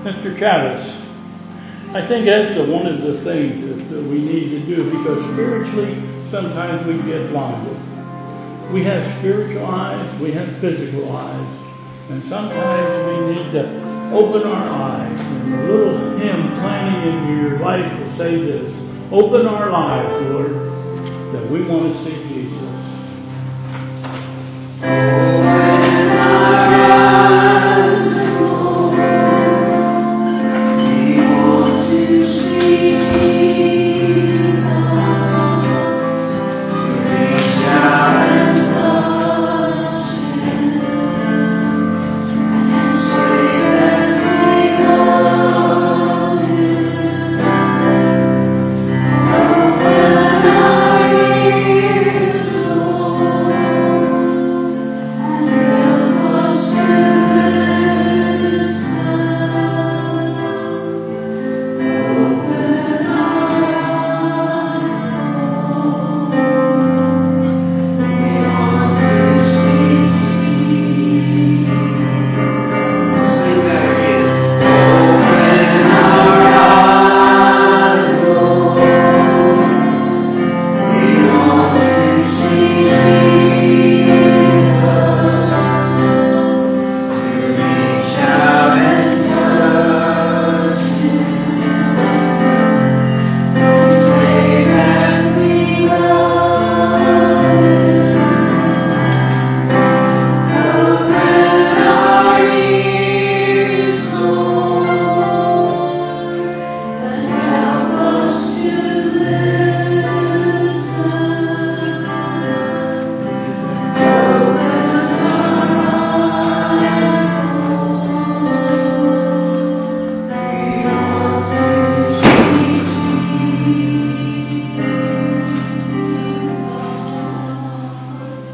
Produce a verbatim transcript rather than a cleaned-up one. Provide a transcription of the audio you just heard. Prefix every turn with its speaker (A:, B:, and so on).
A: Mister Chavez, I think that's the, one of the things that, that we need to do, because spiritually sometimes we get blinded. We have spiritual eyes, we have physical eyes, and sometimes we need to open our eyes. And the little hymn playing in your life will say this: open our lives, Lord, that we want to see Jesus.